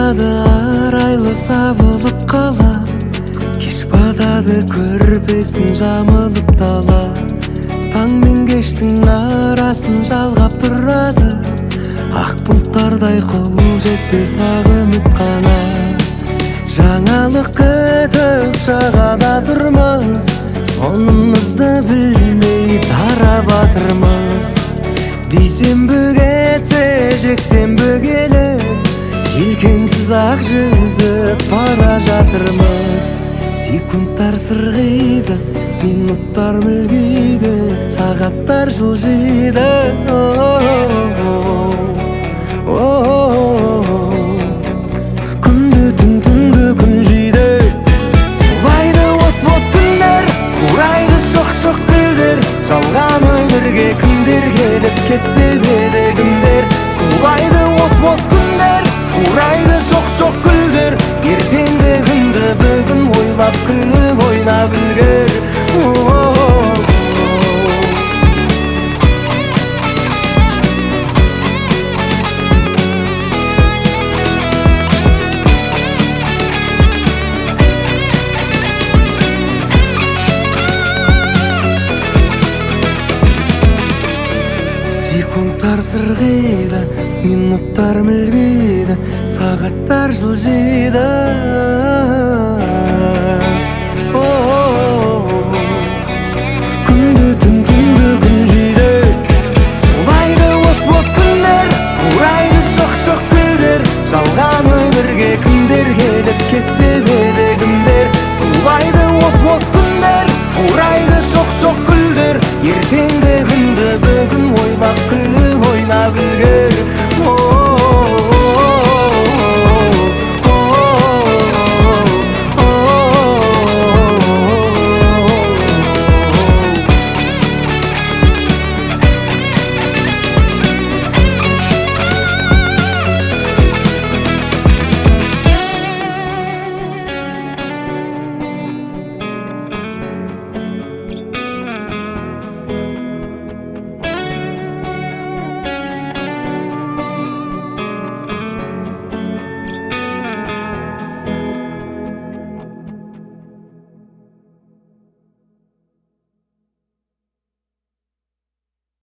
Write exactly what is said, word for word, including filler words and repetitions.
жамылады, арайлы сабылып қала. Кеш батады, көрпесін жамылып дала. Таң мен кештің арасын жалғап тұрады. Ақ бұлттардай қол жетпес ақ үміт қана. Жаңалық күтіп жағада тұрмыз, сонымызды білмей тарап атырмыз. Дүйсенбі кетсе жексенбі келіп, желкенсіз ақ жүзіп бара жатырмыз. Секундтар сырғиды, минуттар мүлгиді, сағаттар жылжиды. Күнді түн, түнді күн жейді. Солайды от-от күндер, қурайды шоқ-шоқ гүлдер. Жалған өмірге кімдер келіп кетпеп еді кімдер. Солайды от-от күндер, қурайды шоқ-шоқ гүлдер. Ертеңгі күнді бүгін ойлап күліп ойнап үлгер. Секундтар сырғиды, минуттар мүлгиді, сағаттар жылжиды. Күнді түн, түнді күн жейді. Солайды от-от күндер, қурайды шоқ-шоқ гүлдер. Жалған өмірге кімдер келіп кетпеп еді кімдер. Солайды от-от күндер, қурайды шоқ-шоқ гүлдер. Ертеңгі күнді бүгін ойлап күліп ойнап